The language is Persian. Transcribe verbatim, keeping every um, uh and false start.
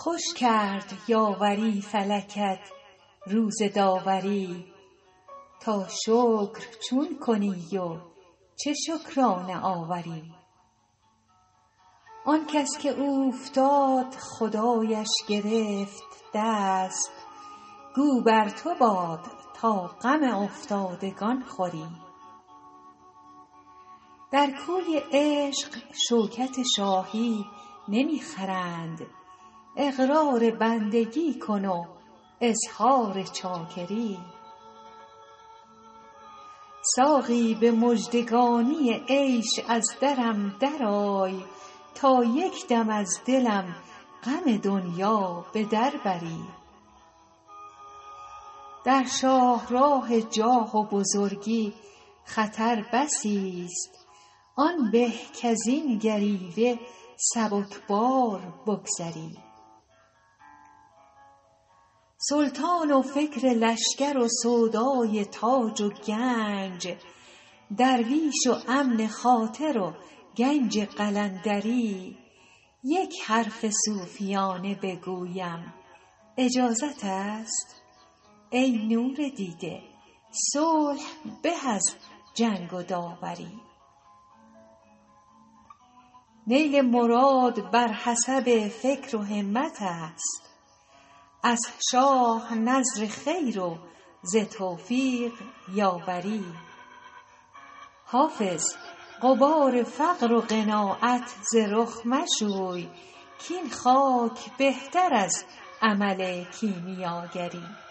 خوش کرد یاوری فلکت روز داوری، تا شکر چون کنی و چه شکرانه آوری. آن کس که اوفتاد خدایش گرفت دست، گو بر تو باد تا غم افتادگان خوری. در کوی عشق شوکت شاهی نمی خرند، اقرار بندگی کن و اظهار چاکری. ساقی به مژدگانی عیش از درم درآی، تا یک دم از دلم غم دنیا به در بری. در شاهراه جاه و بزرگی خطر بسی است، آن به کزین گریوه سبکبار بگذری. سلطان و فکر لشکر و سودای تاج و گنج، درویش و امن خاطر و گنج قلندری. یک حرف صوفیانه بگویم اجازت است؟ ای نور دیده صلح به از جنگ و داوری. نیل مراد بر حسب فکر و همت است، از شاه نذر خیر و ز توفیق یاوری. حافظ غبار فقر و قناعت ز رخ مشوی، کاین خاک بهتر از عمل کیمیاگری.